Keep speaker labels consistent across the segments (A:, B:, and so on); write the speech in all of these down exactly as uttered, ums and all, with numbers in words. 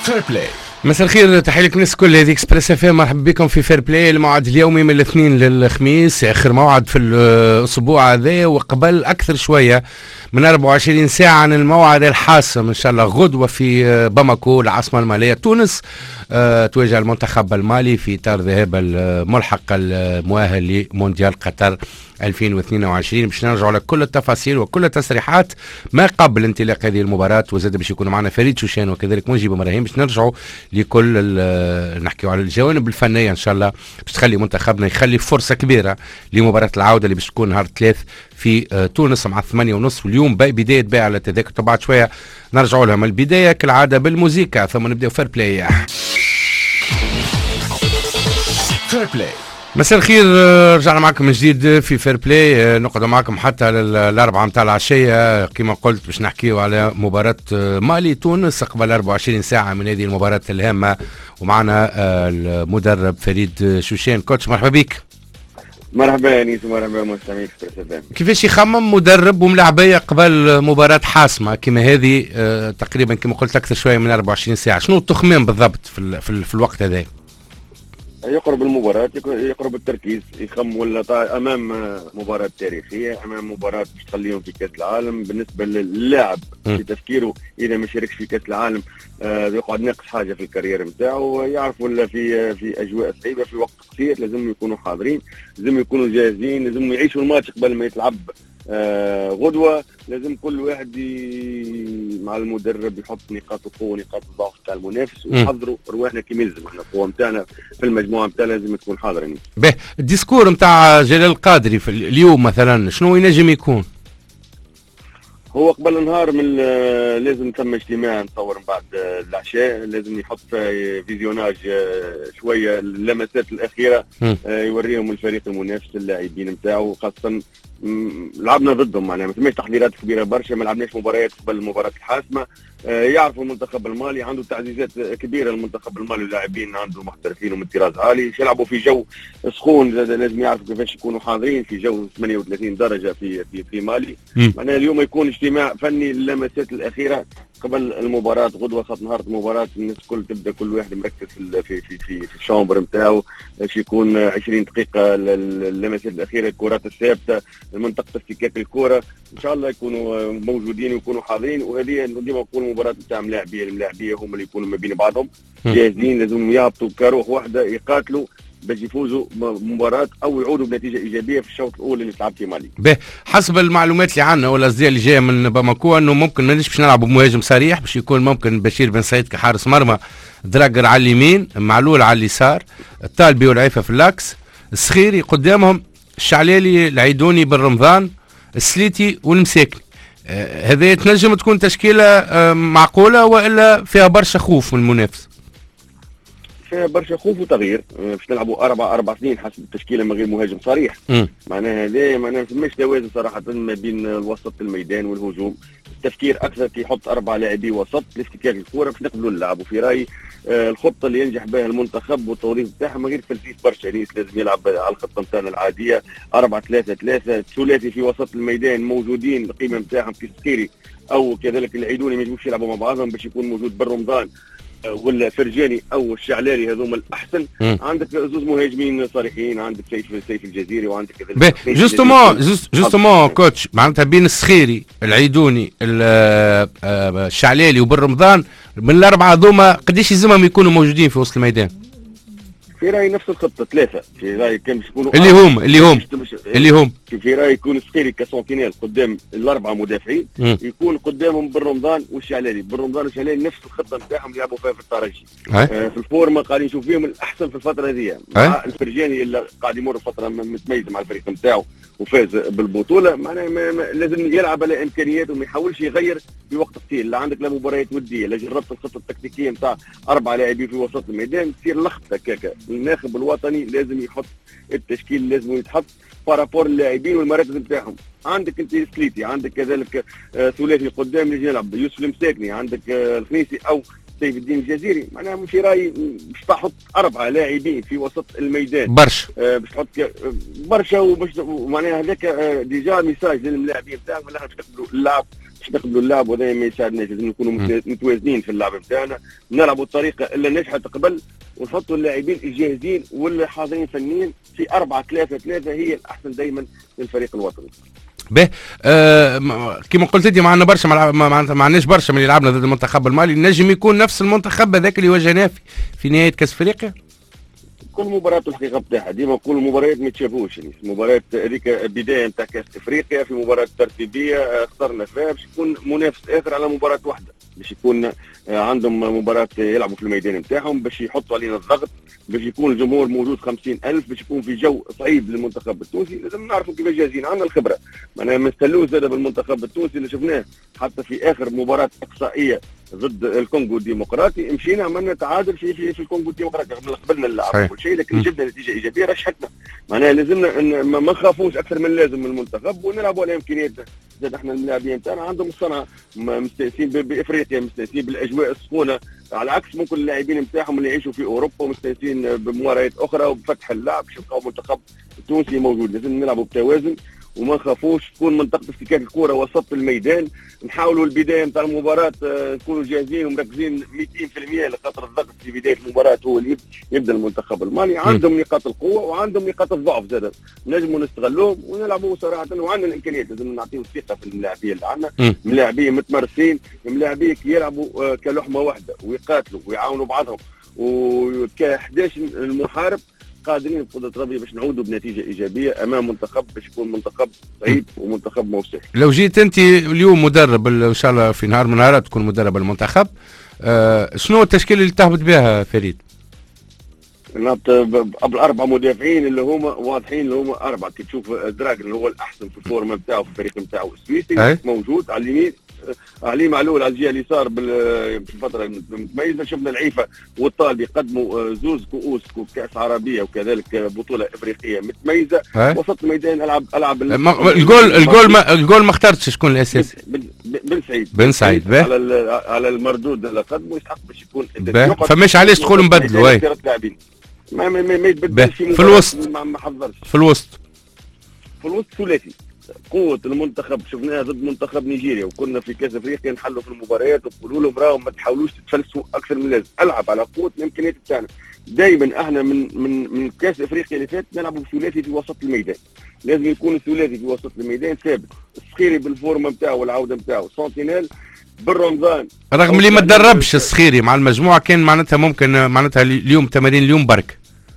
A: فير بلاي.
B: مساء الخير، تحية لكم الناس الكل. هذه اكسبريس اف ام، مرحبا بكم في فير بلاي، الموعد اليومي من الاثنين للخميس، اخر موعد في الاسبوع هذا، وقبل اكثر شويه من أربعة وعشرين ساعه عن الموعد الحاسم ان شاء الله غدوه في باماكو العاصمه الماليه تونس. أه تواجه المنتخب المالي في اطار ذهاب الملحق المؤهل لمونديال قطر ألفين واثنين وعشرين. باش نرجعوا لك كل التفاصيل وكل التصريحات ما قبل انطلاق هذه المباراه، وزاد باش يكونوا معنا فريد شوشان وكذلك منجي بمراهيم باش نرجعوا لكل نحكيوا على الجوانب الفنيه ان شاء الله، باش تخلي منتخبنا يخلي فرصه كبيره لمباراه العوده اللي باش تكون نهار الثلاث في تونس مع ثمانية ونصف. واليوم بدايه بيع على التذاكر، بعد شويه نرجعوا لها من البدايه كالعاده بالموسيقى، ثم نبداو فير بلاي.
A: فير بلاي.
B: مساء الخير، رجعنا معكم من جديد في فير بلاي، نقعد معكم حتى الاربعة متاع العشيه كما قلت باش نحكيو على مباراه مالي تونس قبل أربعة وعشرين ساعه من هذه المباراه الهامه، ومعنا المدرب فريد شوشان. كوتش مرحبا بك.
C: مرحبا يا نيس، مرحبا مستمعين اكسبريس.
B: كيفاش يخمم مدرب وملاعبيه قبل مباراه حاسمه كما هذه آه تقريبا كما قلت اكثر شويه من أربعة وعشرين ساعه؟ شنو التخمين بالضبط في, ال في, ال في الوقت هذا؟
C: يقرب المباراة، يقرب التركيز، يخم ولا امام مباراة تاريخية، امام مباراة باش تخليهم في كاس العالم. بالنسبة للاعب في تفكيره اذا ما شاركش في كاس العالم آه يقعد ناقص حاجة في الكارير نتاعو، يعرف ولا في في اجواء صعيبة في وقت قصير، لازم يكونوا حاضرين، لازم يكونوا جاهزين، لازم يعيشوا الماتش قبل ما يتلعب آه غدوة. لازم كل واحد مع المدرب يحط نقاط القوه ونقاط الضعف تاع المنافس ويحضروا رواحنا كيما يلزم. احنا القوه نتاعنا في المجموعه نتاعنا لازم تكون حاضره. يعني
B: به الديسكور نتاع جلال القادري في اليوم مثلا شنو ينجم يكون؟
C: هو قبل نهار من لازم ثم اجتماع نتصور من بعد العشاء، لازم يحط فيزيوناج شويه اللمسات الاخيره يوريهم الفريق المنافس اللاعبين نتاعو، خاصه لعبنا ضدهم معناها ما فماش تحضيرات كبيره برشا، ما لعبناش مباريات قبل المباراه الحاسمه. يعرفوا المنتخب المالي عنده تعزيزات كبيره، المنتخب المالي اللاعبين عنده محترفين ومن طراز عالي، يلعبوا في جو سخون، لازم يعرفوا كيفاش يكونوا حاضرين في جو ثمانية وثلاثين درجه في في, في مالي. معناها اليوم يكون اجتماع فني للمسات الاخيره قبل المباراه غدوه، خاطر نهار المباراه الناس الكل تبدا كل واحد مركز في في في في, في الشامبر نتاعو، باش يكون عشرين دقيقه اللمسات الاخيره، الكرات الثابته، منطقه افتكاك الكره، ان شاء الله يكونوا موجودين ويكونوا حاضرين. وهذه ديما نقول مباراه نتاع ملاعبيه، الملاعبيه هم اللي يكونوا ما بين بعضهم جاهزين، لازم يهبطوا كروح واحده يقاتلوا باش يفوزوا بمباراه او يعودوا بنتيجه ايجابيه في الشوط الاول اللي تلعب في مالي.
B: به حسب المعلومات اللي عندنا والاصداء اللي جايه من باماكو انه ممكن مانيش باش نلعبوا بمهاجم صريح، باش يكون ممكن بشير بن سعيد كحارس مرمى، دراجر على اليمين، معلول على اليسار، الطالبي والعيفه في اللاكس، الصخيري قدامهم، الشعلالي، العيدوني، بن رمضان، السليتي والمساكني. آه هذه تنجم تكون تشكيله آه معقوله ولا فيها برشا خوف من المنافس؟
C: فيها برشا خوف وتغيير، باش نلعبوا اربع اربع سنين حسب التشكيله من غير مهاجم صريح. معناها هذا معناها ما فماش توازن صراحه ما بين وسط الميدان والهجوم، التفكير اكثر كي يحط اربع لاعبين وسط لافتكاك الكره باش نقبلوا نلعبوا. في رايي آه الخطه اللي ينجح بها المنتخب والتوظيف بتاعها من غير تفلسيف برشا، لازم يلعب على الخطه نتاعنا العاديه أربعة ثلاثة ثلاثة، ثلاثي في وسط الميدان موجودين، القيمه نتاعهم في السكيري او كذلك العيدوني ما يجوش يلعبوا مع بعضهم، باش يكون موجود بن رمضان ولا فرجاني او الشعلالي، هذوما الاحسن. مم. عندك زوز مهاجمين صريحين، عندك سيف سيف الجزيري وعندك كذلك
B: جوستومون جوستومون كوتش معناتها بين الصخيري، العيدوني، الشعلالي وبن رمضان، من الاربعه هذوما قديش يلزمهم يكونوا موجودين في وسط الميدان؟
C: في رايي نفس الخطه ثلاثه، في رايي كان باش يكونوا
B: اللي هم اللي هم اللي هم
C: في رايي يكون السكيري كسونتينيل قدام الاربعه مدافعين، م. يكون قدامهم بن رمضان والشعلالي، بن رمضان والشعلالي نفس الخطه نتاعهم يلعبوا فيها في الترجي. آه في الفورمه قاعدين نشوف فيهم الاحسن في الفتره هذه، مع الفرجاني اللي قاعد يمر فتره متميزه مع الفريق نتاعو وفاز بالبطوله. معناها لازم يلعب على امكانياته وما يحاولش يغير في وقت قصير. لا عندك لا مباريات وديه، لا جربت الخطه التكتيكيه نتاع اربع لاعبين في وسط الميدان، تصير لخبطه هكاكا. الناخب الوطني لازم يحط التشكيل، لازم يتحط بارابور اللاعبين والمراكز نتاعهم. عندك انت سليتي، عندك كذلك آه ثلاثي قدام اللي يلعب يوسف المساكني، عندك آه الخنيسي او سيف الدين الجزيري، معناها في رايي باش تحط اربعه لاعبين في وسط الميدان
B: برشا
C: آه باش تحط برشا، وباش معناها هذاك آه ديجا ميساج للاعبين نتاعهم اللي باش نقبلوا اللعب باش نقبلوا اللعب، وهذا ما يساعدناش. لازم نكونوا متوازنين في اللعب نتاعنا، نلعبوا الطريقه اللي نجحت قبل، ونحطوا اللاعبين الجاهزين واللي حاضرين فنيا في أربعة ثلاثة ثلاثة هي الأحسن دايما للفريق الوطني.
B: به آه كما قلت انت معنا برشا ما عندناش برشا من اللي لعبنا ضد المنتخب المالي، نجم يكون نفس المنتخب هذاك اللي واجهناه في, في نهايه كاس افريقيا.
C: كل مباراة الحقيقة بتاعها ديما نقول المباريات ما تشافوش، يعني مباراة هذيك بداية نتاع كاس افريقيا في مباراة ترتيبية خسرنا فيها باش يكون منافس اخر على مباراة واحدة، باش يكون عندهم مباراة يلعبوا في الميدان نتاعهم، باش يحطوا علينا الضغط، باش يكون الجمهور موجود خمسين ألف، باش يكون في جو صعيب للمنتخب التونسي. لازم نعرفوا كيف جاهزين، عندنا الخبرة، معناها ما نستلوش زاد بالمنتخب التونسي اللي شفناه حتى في آخر مباراة إقصائية ضد الكونغو الديمقراطي، مشينا عملنا تعادل في في, في الكونغو الديمقراطي، قبلنا اللعب كل شيء، لكن جبنا نتيجة إيجابية رشحتنا. معناها لازمنا ما نخافوش أكثر من اللازم من المنتخب، ونلعبوا على إمكانياتنا. زاد احنا اللاعبين نتاعنا عندهم الصنعة، مستانسين بإفريقيا، مستانسين بالأجواء السخونة، على عكس ممكن اللاعبين نتاعهم اللي يعيشوا في أوروبا مستانسين بمباريات أخرى وبفتح اللعب باش يبقاو منتخب التونسي موجود. لازم نلعبوا بتوازن وما نخافوش، تكون منطقة افتكاك الكرة وسط الميدان، نحاولوا البداية نتاع المباراة نكونوا جاهزين ومركزين مئتين بالمئة لخاطر الضغط في بداية المباراة هو اللي يبدا المنتخب المالي. عندهم نقاط القوة وعندهم نقاط الضعف زاد، نجموا نستغلوهم ونلعبوا صراحة، وعندنا الإمكانيات. لازم نعطيهم الثقة في اللاعبين اللي عندنا، ملاعبين متمرسين، ملاعبين كي يلعبوا كلحمة واحدة ويقاتلوا ويعاونوا بعضهم، وك أحد عشر المحارب قادرين بقدرة ربي باش نعودوا بنتيجة إيجابية أمام منتخب باش يكون منتخب صعيب ومنتخب موسوعي.
B: لو جيت أنت اليوم مدرب إن شاء الله في نهار من نهارات تكون مدرب المنتخب، آه شنو التشكيلة اللي تهبط بها فريد؟
C: نهبط بالأربعة مدافعين اللي هما واضحين، اللي هما أربعة. كي تشوف دراجن اللي هو الأحسن في الفورمة نتاعو في الفريق نتاعو السويسري موجود على اليمين، علي معلول على الجهه اليسار في الفتره المتميزه. شفنا العيفه والطالب يقدموا زوز كؤوس كاس عربيه وكذلك بطوله افريقيه متميزه. وسط الميدان العب العب
B: الجول الجول ما الجول ما اخترتش شكون الاساسي؟
C: بن سعيد
B: بن سعيد
C: على على المردود اللي قدمه يستحق باش يكون.
B: فماش علاش تقول نبدلوا اي
C: ما ما, ما يتبدلش
B: في الوسط،
C: ما حضرش
B: في الوسط
C: في الوسط ثلاثي. قوة المنتخب شفناها ضد منتخب نيجيريا، وكنا في كاس افريقيا نحلوا في المباريات ونقولوا لهم راهم ما تحاولوش تتفلسوا اكثر من اللازم، العب على قوة الامكانيات بتاعنا. دائما احنا من من من كاس افريقيا اللي فات نلعبوا ثلاثي في وسط الميدان، لازم يكون الثلاثي في وسط الميدان ثابت، الصخيري بالفورمه نتاعو والعوده نتاعو، سونتينيل بالرمضان.
B: رغم اللي ما تدربش الصخيري مع المجموعه كان معناتها ممكن معناتها اليوم تمارين اليوم برك.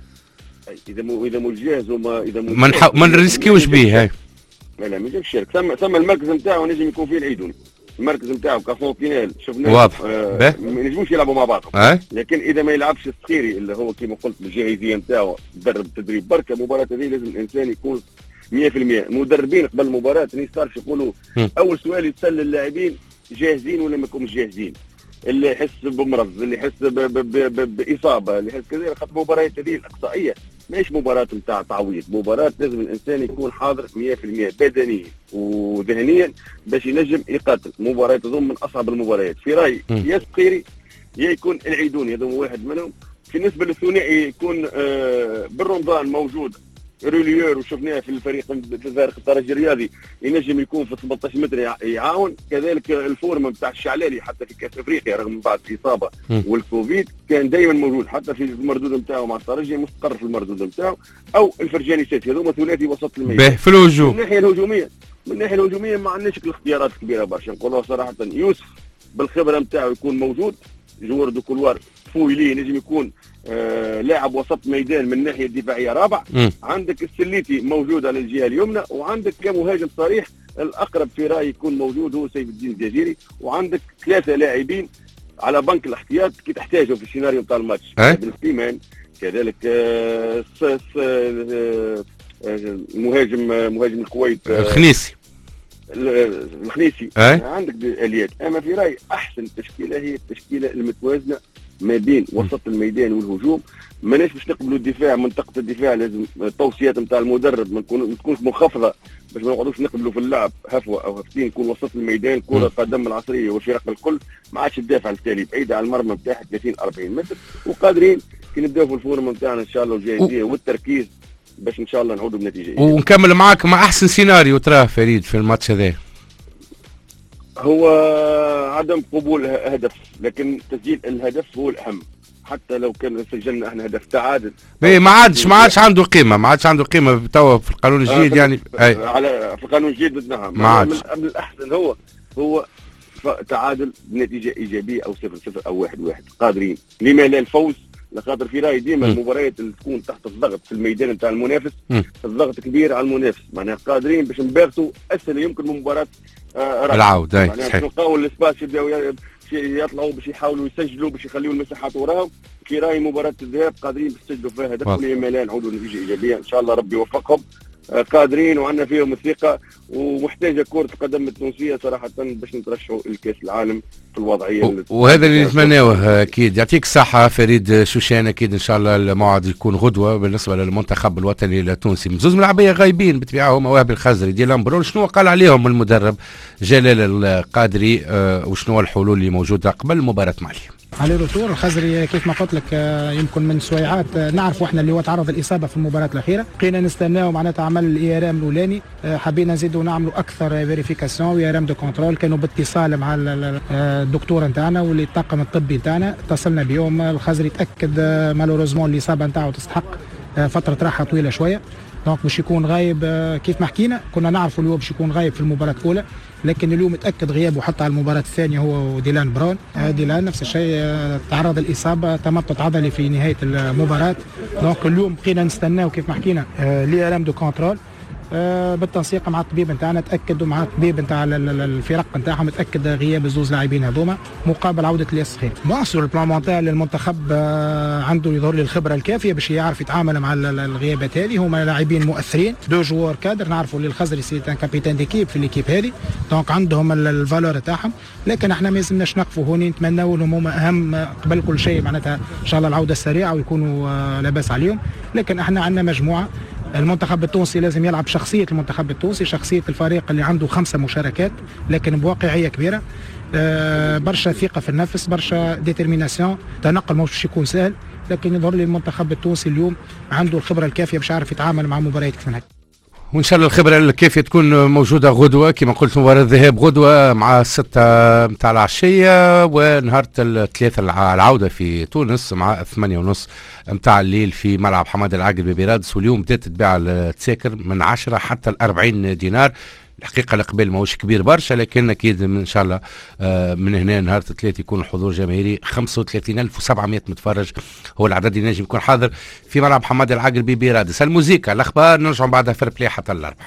C: اذا مو اذا مش جاهز وما اذا
B: ما ما نريسكيوش به. هاي
C: لا لا ما يجيبش شارك. ثم ثم المركز نتاعو نجم يكون فيه العيدوني، المركز نتاعو كفونتينيل شفناه
B: واضح
C: آه ما ينجموش يلعبوا مع بعضهم.
B: أه؟
C: لكن اذا ما يلعبش الصخيري اللي هو كما قلت الجاهزيه نتاعو تدرب تدريب بركه، المباراه هذه لازم الانسان يكون مئة بالمئة. المدربين قبل المباراه ما يصيرش يقولوا اول سؤال يتسال اللاعبين جاهزين ولا ما يكونوش جاهزين، اللي يحس بمرض، اللي يحس باصابه، اللي يحس كذا. خاطر المباريات هذه الاقصائيه ماهيش مباراه نتاع تعويض، مباراه لازم الانسان يكون حاضر مئة بالمئة بدنيا وذهنيا باش ينجم يقاتل. مباراه تظن من اصعب المباريات في رايي، يا الصقيري يا يكون العيدوني، هذا واحد منهم. بالنسبه للثنائي يكون آه بالرمضان موجود، روليور وشفناه في الفريق في الفريق الترجي الرياضي ينجم يكون في سبعطاش متر يعاون. كذلك الفورمه نتاع الشعلالي حتى في كاس افريقيا رغم بعد الاصابه والكوفيد كان دائما موجود، حتى في المردود نتاعو مع الترجي مستقر في المردود نتاعو. او الفرجاني سيتي، هذوما ثلاثي وسط الميدان.
B: في الهجوم
C: من الناحيه الهجوميه من الناحيه الهجوميه ما عندناش الاختيارات الكبيره برشا، نقولوا صراحه. يوسف بالخبره نتاعو يكون موجود، جوار دو كولوار فويلي نجم يكون آه لاعب وسط ميدان من الناحيه الدفاعيه رابع. م. عندك السليتي موجود على الجهه اليمنى، وعندك كمهاجم صريح الاقرب في رايي يكون موجود هو سيف الدين الجزيري، وعندك ثلاثه لاعبين على بنك الاحتياط كي تحتاجهم في السيناريو نتاع الماتش. بن سليمان كذلك آه آه آه مهاجم آه مهاجم الكويت
B: آه الخنيسي
C: الخنيسي.
B: أه؟
C: عندك اليات. اما في رايي احسن تشكيله هي التشكيله المتوازنه ما بين وسط الميدان والهجوم. ماناش باش نقبلوا الدفاع، منطقه الدفاع لازم التوصيات نتاع المدرب ما تكونش منخفضه باش ما نقعدوش نقبلوا في اللعب هفوه او هفتين، يكون وسط الميدان كره قدم العصريه والفرق الكل ما عادش تدافع التالي بعيده على المرمى نتاعها ثلاثين أربعين متر، وقادرين كي نبداو في الفورم نتاعنا ان شاء الله الجايه والتركيز باش ان شاء الله نعودوا بنتيجه ايجابيه.
B: ونكمل معاك مع احسن سيناريو تراه فريد في الماتش هذا
C: هو عدم قبول هدف، لكن تسجيل الهدف هو الاهم. حتى لو كان سجلنا احنا هدف تعادل
B: ما عادش ما عادش عنده قيمه، ما عادش عنده قيمه توا في القانون الجديد.
C: آه
B: يعني
C: أي. على في القانون الجديد نعم
B: ما عادش.
C: من الاحسن هو هو تعادل بنتيجه ايجابيه او صفر صفر او واحد واحد، قادرين لما لا الفوز. لخاطر في رايي ديما المباريات اللي تكون تحت الضغط في الميدان نتاع المنافس، م. الضغط كبير على المنافس، معناها قادرين باش نباغتوا اسهل يمكن من مباراه آه
B: العود. اي
C: صحيح. نلقاو الاسباس يبداو يطلعوا باش يحاولوا يسجلوا باش يخليوا المساحات وراهم. في رايي مباراه الذهاب قادرين باش يسجلوا فيها هدف، ولما لا نعودوا لنتيجه ايجابيه ان شاء الله ربي يوفقهم. قادرين وعندنا فيهم الثقه، ومحتاجه كره القدم التونسيه صراحه باش نترشحوا الكاس العالم في الوضعيه،
B: وهذا اللي نتمناوه اكيد. يعطيك الصحه فريد شوشان. اكيد ان شاء الله الموعد يكون غدوه بالنسبه للمنتخب الوطني التونسي. زوز ملاعبيه غايبين بالطبيعه هما وهبي الخزري ديلان برون. شنو قال عليهم المدرب جلال القادري أه وشنو الحلول اللي موجوده قبل مباراه مالي؟
D: على روتور الخزري كيف ما قلت لك يمكن من سويعات نعرفوا احنا اللي هو تعرض الاصابه في المباراه الاخيره، بقينا نستناو معناتها عمل الاي ار ام الاولاني، حبينا نزيدوا نعملوا اكثر فيريفيكاسيون واي ار ام دو كنترول. كانوا باتصال مع الدكتور نتاعنا واللي الطاقم الطبي نتاعنا، اتصلنا بهم. الخزري تاكد مالوروزمون الاصابه نتاعو تستحق فتره راحه طويله شويه، دونك باش يكون غايب كيف ما حكينا. كنا نعرفوا اليوم باش يكون غايب في المباراه الاولى، لكن اليوم متاكد غيابه حتى على المباراه الثانيه هو وديلان برون. ديلان نفس الشيء تعرض الاصابه تمطط عضلي في نهايه المباراه، دونك اليوم بقينا نستناو كيف ما حكينا لي ار ام دو كونترول بالتنسيق مع الطبيب نتاعنا. تاكدوا مع الطبيب نتاع الفرق نتاعهم متاكد غياب الزوز لاعبين هذوما مقابل عوده الياس خير. مؤثر البلان مونتال للمنتخب عنده يظهر لي الخبره الكافيه باش يعرف يتعامل مع الغيابات هذه. هما لاعبين مؤثرين، دو جوار كادر. نعرفوا اللي الخزري سي ان كابيتان ديكيب في ليكيب هذه، دونك عندهم الفالور تاعهم. لكن احنا ما لازمناش نقفوا هوني، نتمنوا لهم هما اهم قبل كل شيء معناتها ان شاء الله العوده السريعه ويكونوا لاباس عليهم. لكن احنا عندنا مجموعه. المنتخب التونسي لازم يلعب شخصية المنتخب التونسي، شخصية الفريق اللي عنده خمسة مشاركات لكن بواقعية كبيرة. أه برشا ثقة في النفس، برشا ديترميناسيون. تنقل مش يكون سهل، لكن يظهر لي المنتخب التونسي اليوم عنده الخبرة الكافية باش يعرف يتعامل مع مباريات كيف هيك.
B: وان شاء الله الخبره الكافيه تكون موجوده غدوه كما قلت. مباراه الذهاب غدوه مع الستة نتاع العشيه، ونهار الثلاثاء العوده في تونس مع ثمانية ونص نتاع الليل في ملعب حماد العاقل ببيرادس. واليوم بدات تباع التذاكر من عشرة حتى ل أربعين دينار. الحقيقه القبال ماهوش كبير برشا، لكن اكيد ان شاء الله من هنا نهار الثلاث يكون الحضور جماهيري خمسة وثلاثين ألف وسبعمائة متفرج هو العدد اللي نجم يكون حاضر في ملعب حماد العاقل ببيرادس. الموسيقى الاخبار نرجعوا بعدها فير بلاي حتى الاربعاء.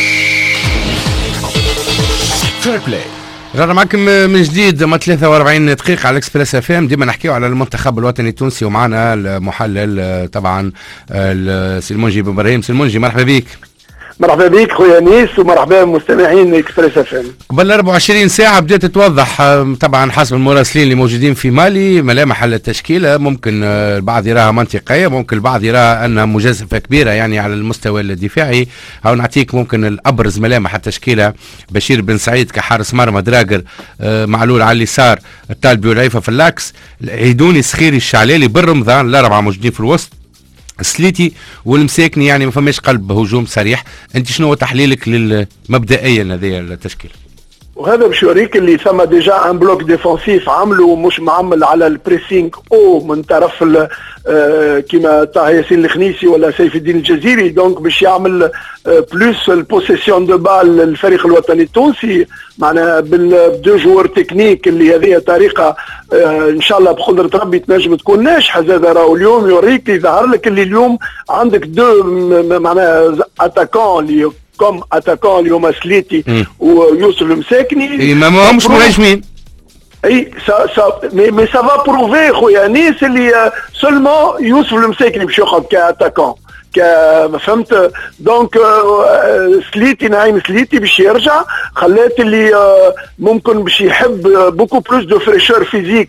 A: فير بلاي
B: رانا معكم من جديد ما ثلاثة وأربعين دقيقة على الاكسبريس اف ام. ديما نحكيو على المنتخب الوطني التونسي ومعنا المحلل طبعا سلمونجي بن ابراهيم. سلمونجي مرحبا بك.
E: مرحبا بك خويا نيس ومرحبا بمستمعين اكسبريس اف ام.
B: قبل أربعة وعشرين ساعة بدات توضح طبعا حسب المراسلين اللي موجودين في مالي ملامح التشكيلة. ممكن البعض يراها منطقية، ممكن البعض يراها انها مجازفة كبيرة يعني على المستوى الدفاعي. او نعطيك ممكن الابرز ملامح التشكيلة: بشير بن سعيد كحارس مرمى، دراجر معلول على اليسار، الطالبي والعيفة في اللاكس، عيدوني سخيري الشعلالي بالرمضان، الاربعة موجودين في الوسط، سليتي والمساكني. يعني ما فماش قلب هجوم صريح. انت شنو تحليلك للمبدئيا هذه التشكيله؟
E: وهذا باش يوريك اللي ثم ديجا ان بلوك ديفونسيف عملوا مش معمل على البريسينغ او من طرف آه كيما طه ياسين الخنيسي ولا سيف الدين الجزيري، دونك باش يعمل آه بلوس البوسيسيون دو بال الفريق الوطني التونسي معناها بالدو جوار تكنيك اللي هذه طريقه آه ان شاء الله بقدره ربي تنجم تكون ناجحه. زاد راهو اليوم يوريك يظهر لك اللي اليوم عندك دو معناها اتاكون اللي كوم اتاكون اليوم سليتي ويوسف المساكني.
B: اي ما همش مهاجمين.
E: اي سا سا مي مي سا فا بروفي خويا نيس اللي سولمون يوسف المساكني باش ياخذ كاتاكون ك فهمت. دونك سليتي نعيم سليتي باش يرجع، خلات اللي ممكن باش يحب بوكو بلوس دو فريشور فيزيك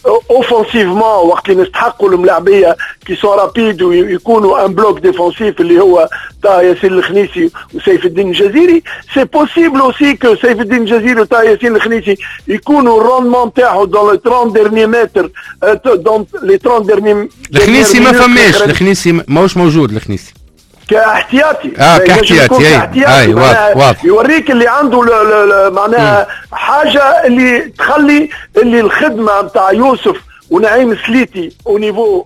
E: اوفنسيفمون وقت اللي نستحقوا الملاعبيه كي سون رابيد ويكونوا ان بلوك ديفونسيف اللي هو تاع ياسين الخنيسي وسيف الدين الجزيري. سي بوسيبل اوسي كو سيف الدين الجزيري وتاع ياسين الخنيسي يكونوا الروندمون تاعو دون لي ثلاثين ديرني متر دون لي ثلاثين ديرني.
B: الخنيسي ما فماش، الخنيسي ماهوش موجود الخنيسي
E: كاحتياطي.
B: اه كاحتياطي اي واضح واضح.
E: يوريك اللي عنده معناها حاجه اللي تخلي اللي الخدمه نتاع يوسف ونعيم سليتي au niveau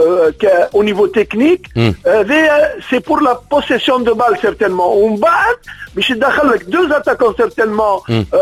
E: euh, au niveau technique هذايا سي بور لا بوسيسيون دو بال سيرتينمون، ومن بعد باش يدخل لك دو اتاكون سيرتينمون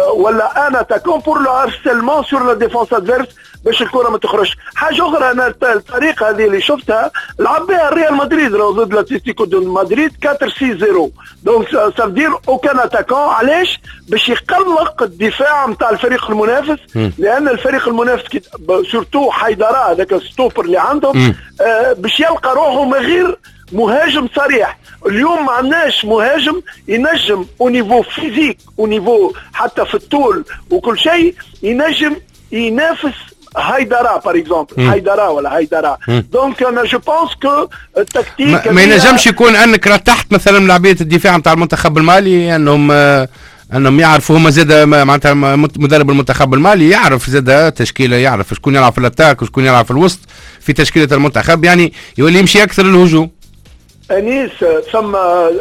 E: ولا ان اتاكون بور لو هارسيلمون سور لا ديفونس ادفيرس باش الكره ما تخرجش. حاجه اخرى انا الطريقه هذه اللي شفتها لعب بها ريال مدريد راهو ضد لاتليتيكو دو مدريد أربعة ستة صفر، دونك سا فدير اوكان اتاكون. علاش؟ باش يقلق الدفاع نتاع الفريق المنافس، لان الفريق المنافس سورتو حيدرا هذاك الستوبر اللي عندهم آه باش يلقى روحه من غير مهاجم صريح. اليوم ما عندناش مهاجم ينجم او نيفو فيزيك او نيفو حتى في الطول وكل شيء ينجم ينافس هايدرا باغ اكزومبل، هايدرا ولا هايدرا. دونك انا جو بونس كو التكتيك
B: ما ينجمش يكون انك رتحت مثلا لاعبيه الدفاع نتاع المنتخب المالي انهم آه انهم يعرفوا هما زاد معناتها مدرب المنتخب المالي يعرف زاد تشكيله، يعرف شكون يلعب في الاتاك وشكون يلعب في الوسط في تشكيله المنتخب، يعني يولي يمشي اكثر للهجوم.
E: انيس ثم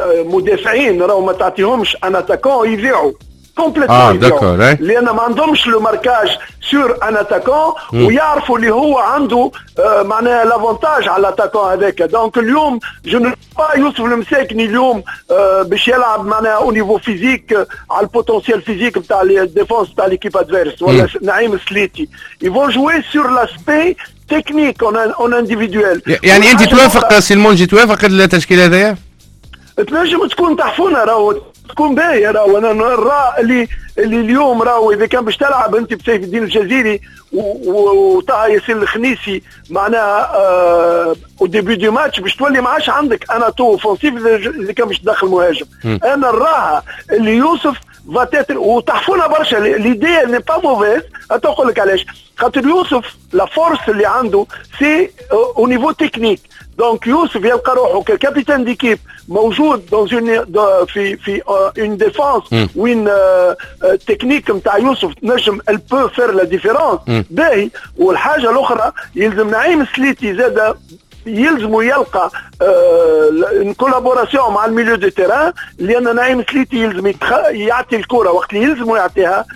E: مدافعين راهو ما تعطيهمش ان اتاكون يذيعوا كومبليتوم
B: اه داكور
E: لان ما عندهمش لو ماركاج سور ان اتاكون ويعرفوا اللي هو عنده آه معناها لافونتاج على الاتاكون هذاك. دونك اليوم جو نو با يوسف المساكني اليوم آه باش يلعب معناها او نيفو فيزيك آه على البوتنسيال فيزيك نتاع الديفونس تاع ليكيب ادفيرس ولا نعيم سليتي يفون جوي سور لاسبي تكنيك اون اون انديفيدوال.
B: يعني انت توافق سي المونجي توافق التشكيل هذايا؟
E: تنجم تكون تحفونه راهو تكون باهيه راهو انا نرى اللي اللي اليوم راهو اذا كان باش تلعب انت بسيف الدين الجزيري وطه ياسين الخنيسي معناها آه وديبي دي ماتش باش تولي ما عادش عندك انا تو اوفنسيف اذا كان باش تدخل مهاجم. انا نراها اللي يوسف فاتيتر وتحفونا برشا ليدي ني با موفيز. اتقول لك علاش؟ خاطر يوسف لا فورس اللي عنده سي او نيفو تكنيك. دونك يوسف يلقى روحه ككابيتان ديكيب موجود دون في في اون ديفونس وين التكنيك نتاع يوسف نجم ال بو فير لا ديفيرونس باهي. والحاجه الاخرى يلزم نعيم سليتي زاد يلزموا يلقى ان كولابوراسيون مع الميليو دو تيران، لان نعيم سليتي يلزم يعطي الكره وقت اللي يلزموا يعطيها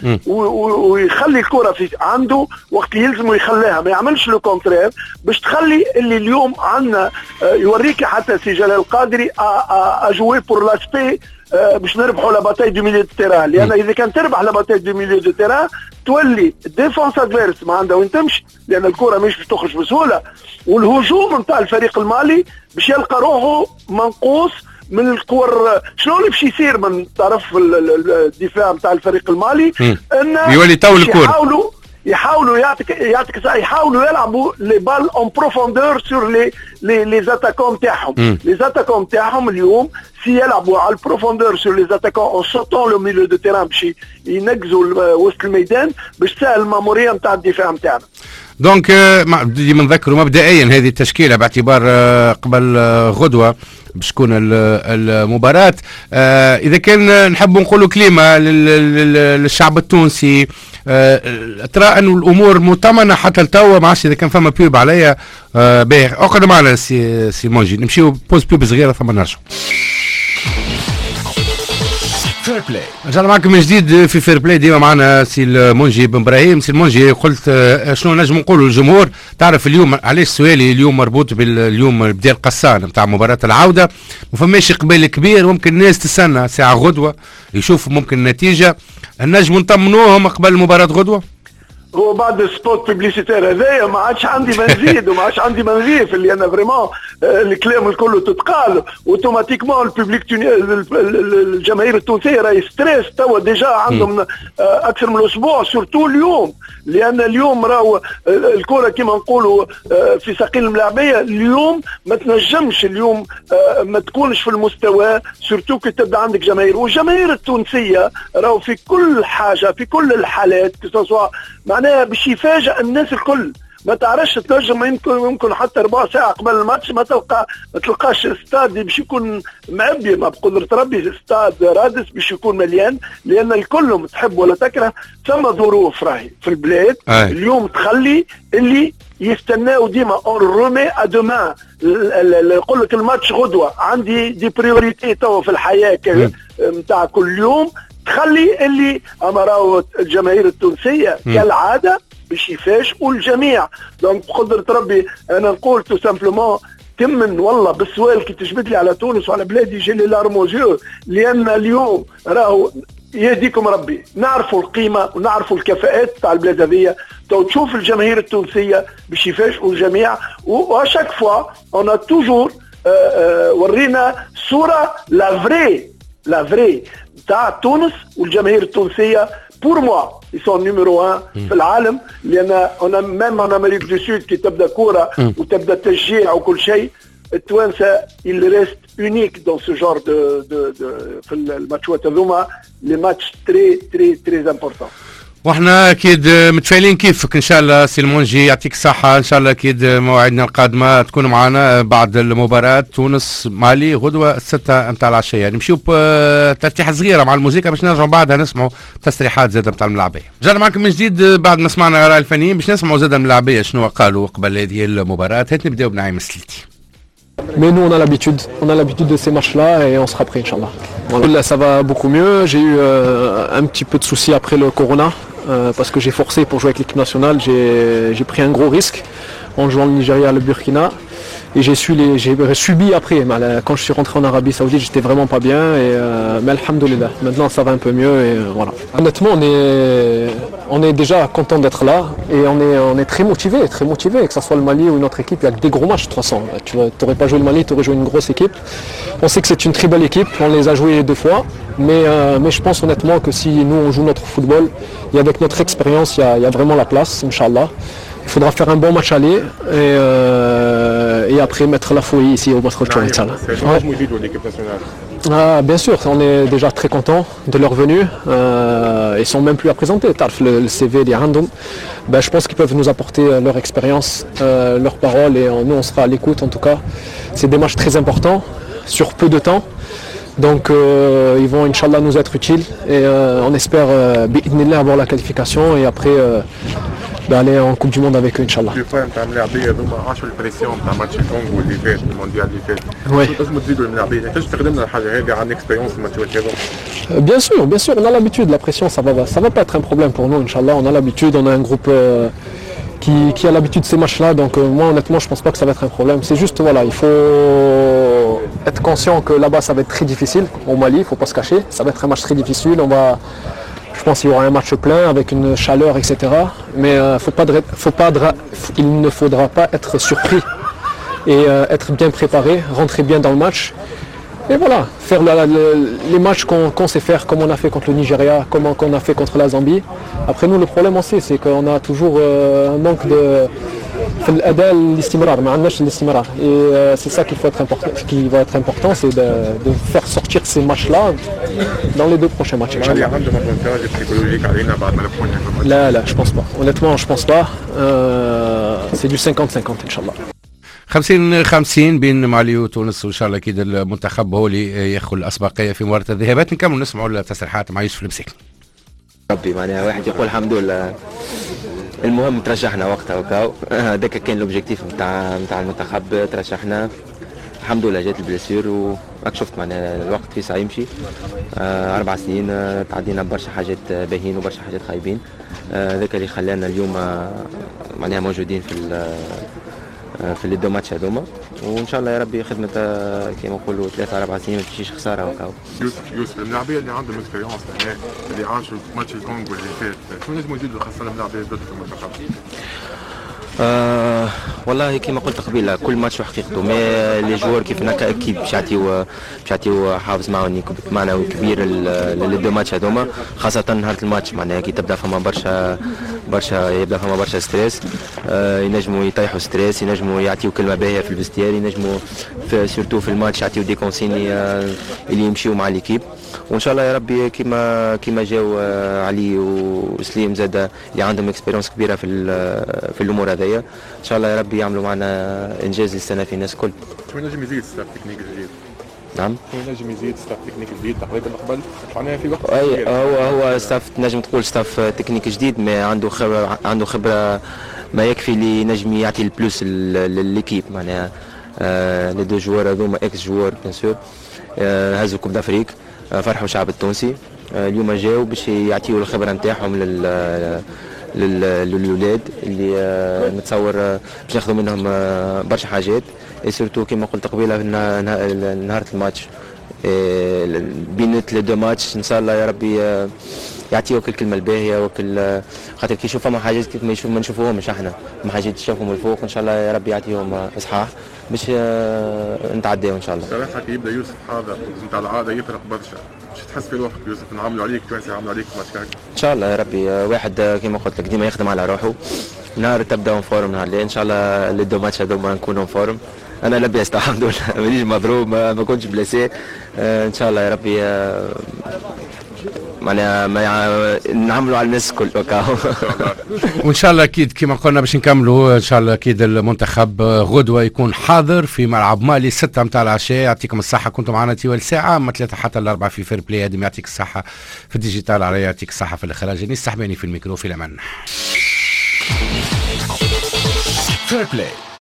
E: ويخلي الكره في عنده وقت اللي يلزموا يخليها، ما يعملش لو كونترير باش تخلي اللي اليوم عندنا يوريك حتى سي جلال القادري اجوي بور لاسبي باش نربحوا لا باتاي دو ميليو دو تيران. لان اذا كان تربح لا باتاي دو ميليو دو تيران تولي ديفونس ادفيرس ما عندها وين تمشي، لان الكره مش باش تخرج بسهوله، والهجوم نتاع الفريق المالي باش يلقى روحه منقوص من الكور. شنو اللي باش يصير من طرف الدفاع نتاع الفريق المالي؟
B: انه يولي طول الكره
E: يحاولوا يحاولوا يعطيك يعطيك يحاولوا يلعبوا لي بال اون بروفوندور سور لي لي لي زاتاكون تاعهم. لي زاتاكون تاعهم اليوم سي يلعبوا على البروفوندور سور لي زاتاكون اون سوتون لو ميليو دو تيران باش ينقزوا وسط الميدان باش تسهل الماموريه نتاع الدفاع نتاعنا.
B: دونك ديما نذكروا مبدئيا هذه التشكيله باعتبار قبل غدوه باش تكون المباراه. اذا كان نحبوا نقولوا كلمه للشعب التونسي، ترى انه الامور مؤتمنه حتى لتوا، ما عادش اذا كان فما بيوب عليا باهي. اقعد معنا سي سي مونجي نمشيو بوز بيوب صغيره ثم نرجعوا.
A: فير بلاي
B: رجعنا معكم من جديد في فير بلاي، ديما معنا سي المونجي بن ابراهيم. سي المونجي قلت شنو نجم نقولوا للجمهور؟ تعرف اليوم علاش سؤالي اليوم مربوط باليوم بدا القسان نتاع مباراه العوده، ما فماش قبيل كبير، ممكن الناس تستنى ساعه غدوه يشوفوا ممكن النتيجه، نجم نطمنوهم قبل مباراه غدوه.
E: هو بعد السبوت بيبليسيتير هذايا ما عادش عندي ما نزيد وما عادش عندي ما نضيف، اللي انا فريمون الكلام الكل تتقال اوتوماتيكمون الببليك الجماهير التونسيه راهي ستريس توا ديجا عندهم اكثر من اسبوع سورتو اليوم، لان اليوم راهو الكره كما نقولوا في ساقين الملاعبيه اليوم ما تنجمش اليوم ما تكونش في المستوى سورتو كي تبدا عندك جماهير، والجماهير التونسيه راهو في كل حاجه في كل الحالات كسوا معناها باش يفاجئ الناس الكل. ما تعرفش تنجم يمكن يمكن حتى ربع ساعه قبل الماتش ما تلقى ما تلقاش استاد باش يكون معبي، ما بقدرة ربي استاد رادس باش يكون مليان، لان الكل تحب ولا تكره. ثم ظروف راهي في البلاد
B: أي. اليوم
E: تخلي اللي يستناو ديما اون رومي ا دومان، يقول لك الماتش غدوه، عندي دي بريوريتي تو في الحياه نتاع كل يوم، تخلي اللي اما راهو الجماهير التونسيه م. كالعاده باش يفاجئوا الجميع. دونك بقدرة ربي انا نقول تو سامبلومون تمن والله بالسؤال كي تجبد لي على تونس وعلى بلادي جي لي لارموزيو، لان اليوم راهو يهديكم ربي نعرفوا القيمه ونعرفوا الكفاءات تاع البلاد هذيا. تو تشوف الجماهير التونسيه باش يفاجئوا الجميع، واشاك فوا اون توجور ورينا صوره لا فري لا فري تاع تونس والجماهير التونسيه. بور موا يسون نيميرو واحد في العالم، لان انا ميم ان امريك دو سود كي تبدا كوره وتبدا تشجيع وكل شيء، التوانسه il reste unique dans ce genre de de de في الماتشات هذوما لي ماتش تري تري تري امبورطون.
B: واحنا اكيد متفائلين كيفك ان شاء الله سي المونجي، يعطيك الصحه. ان شاء الله اكيد موعدنا القادمه تكون معنا بعد المباراه تونس مالي غدوه الستة نتاع العشيه. نمشيو بترتيحه صغيره مع الموسيقى باش نرجعوا بعدها نسمعوا تصريحات زاده نتاع الملاعبيه. رجعنا معكم من جديد بعد ما سمعنا اراء الفنيين باش نسمعوا زاده الملاعبيه شنو قالوا قبل هذه المباراه. هات نبداو بنعيم السليتي.
F: Mais nous on a l'habitude, on a l'habitude de ces matchs-là et on sera prêt Inch'Allah. Voilà. Ça va beaucoup mieux, j'ai eu euh, un petit peu de soucis après le Corona euh, parce que j'ai forcé pour jouer avec l'équipe nationale, j'ai, j'ai pris un gros risque en jouant le Nigeria, le Burkina et j'ai, su les, j'ai subi après. Quand je suis rentré en Arabie Saoudite, j'étais vraiment pas bien et euh, mais alhamdoulilah, maintenant ça va un peu mieux et euh, voilà. Honnêtement, on est, on est déjà content d'être là et on est, on est très motivé, très motivé, que ce soit le Mali ou une autre équipe. Il y a que des gros matchs de toute façon. Tu n'aurais pas joué le Mali, tu aurais joué une grosse équipe. On sait que c'est une très belle équipe, on les a joués deux fois, mais, euh, mais je pense honnêtement que si nous on joue notre football, et avec notre expérience, il y a, il y a vraiment la place, Inch'Allah. Il faudra faire un bon match aller et, euh, et après mettre la fouille ici au Basque Tchouan. Ah, bien sûr, on est déjà très content de leur venue. Euh, ils sont même plus à présenter. Le, le C V des Random. Ben, je pense qu'ils peuvent nous apporter leur expérience, euh, leurs paroles et on, nous on sera à l'écoute en tout cas. C'est des matchs très importants sur peu de temps. Donc euh, ils vont Inch'Allah nous être utiles et euh, on espère euh, avoir la qualification et après euh, d'aller en Coupe du Monde avec eux, Inch'Allah. Oui. Bien sûr, bien sûr, on a l'habitude, la pression, ça va, ça va pas être un problème pour nous, Inch'Allah. On a l'habitude, on a un groupe euh, qui, qui a l'habitude de ces matchs-là, donc euh, moi honnêtement, je pense pas que ça va être un problème. C'est juste, voilà, il faut être conscient que là-bas, ça va être très difficile, au Mali, il faut pas se cacher. Ça va être un match très difficile, on va... Je pense qu'il y aura un match plein avec une chaleur, et cetera. Mais euh, faut pas de, faut pas de, il ne faudra pas être surpris et euh, être bien préparé, rentrer bien dans le match. Et voilà, faire la, la, les matchs qu'on, qu'on sait faire, comme on a fait contre le Nigeria, comme on a fait contre la Zambie. Après nous, le problème aussi, c'est qu'on a toujours euh, un manque de... في الاداء الاستمرار ما عندناش الاستمرار et c'est ça qu'il faut être important qui va être important c'est de, de faire sortir ces matchs là dans les deux prochains matchs. Là là je pense pas, honnêtement je pense pas, euh, c'est du cinquante cinquante Inch'Allah.
B: خمسين خمسين بين مالي وتونس وان شاء الله اكيد المنتخب هو اللي ياخذ الاسبقيه في مباراه الذهابات. نكمل نسمعوا التصريحات مع يوسف المسيك.
G: ربي معناها واحد يقول الحمد لله، المهم ترشحنا وقتها وكاو هذاك كان لوبجيكتيف نتاع نتاع المنتخب، ترشحنا الحمد لله. جات البلاسير وراك شفت معناها الوقت في ساعه يمشي. آه اربع سنين آه تعدينا برشا حاجات باهين وبرشا حاجات خايبين. هذاك آه اللي خلانا اليوم آه معناها موجودين في آه في الدو ماتش هذوما، وان شاء الله يا ربي خدمه كيما نقولوا ثلاثة اربع سنين ما تمشيش خساره وكاو.
H: يوسف يوسف الملاعبيه اللي عندهم اكسبيريونس هنا اللي عاشوا ماتش الكونغو اللي فات، شنو لازم يزيدوا خاصه الملاعبيه ضد في المنتخب؟
G: آه والله كما قلت قبيله كل ماتش وحقيقته، مي لي جوار كيف هكا اكيد باش يعطيو باش يعطيو حافز معنوي معنوي كبير للدو ماتش هذوما، خاصه نهار الماتش معناها كي تبدا فما برشا برشا يبدا فما برشا ستريس. آه ينجموا يطيحوا ستريس، ينجموا يعطيو كلمه باهيه في الفيستير، ينجموا في سورتو في الماتش يعطيو دي كونسيني آه اللي يمشيو مع ليكيب. وان شاء الله يا ربي كيما كيما جاو علي وسليم زاد اللي عندهم اكسبيريونس كبيره في في الامور هذيا، ان شاء الله يا ربي يعملوا معنا انجاز السنه في الناس الكل.
H: شو نجم يزيد ستاف تكنيك جديد؟
G: نعم
H: شو نجم يزيد ستاف تكنيك جديد تقريبا قبل معناها في وقت
G: اي هو هو ستاف نجم تقول ستاف تكنيك جديد، ما عنده خبره عنده خبره ما يكفي اللي نجم يعطي البلوس لليكيب معناها. آه لي دو جوار هذوما اكس جوار بيان سور هزوا كوب دافريك، آه فرحوا الشعب التونسي. آه اليوم جاوا باش يعطيوا الخبره نتاعهم لل للولاد اللي آه نتصور آه باش ناخذوا منهم آه برشا حاجات. اي سورتو كيما قلت قبيله نهار الماتش بين لي دو ماتش ان شاء الله يا ربي آه يعطيوك الكلمه الباهيه وكل خاطر كي يشوفوا فما حاجات كيف ما يشوف ما نشوفوهمش احنا، ما حاجات تشوفهم الفوق، ان شاء الله يا ربي يعطيهم اصحاح باش نتعداو ان شاء الله.
H: صراحه كي يبدا يوسف هذا نتاع العاده يفرق برشا، باش تحس في الوقت يوسف نعملوا عليك توانسه يعملوا عليك ماتش كاك
G: ان شاء الله يا ربي. واحد كيما قلت لك ديما يخدم على روحه، نهار تبدا اون فورم نهار ان شاء الله لي دو ماتش هذوما نكونوا فورم. انا لبست الحمد لله مانيش مضروب ما, ما كنتش بلاسي. آه ان شاء الله يا ربي آه معناها ما نعملوا على الناس الكل
B: وان شاء الله اكيد كما قلنا باش نكملوا ان شاء الله اكيد المنتخب غدوه يكون حاضر في ملعب مالي ستة متاع العشاء. يعطيكم الصحه، كنتم معنا تيوال ساعه من ثلاثه حتى الاربعه في فير بلاي. هذه يعطيك الصحه في الديجيتال، على يعطيك الصحه في الاخراج. اني السحباني في الميكرو في الامان.
A: فير بلاي.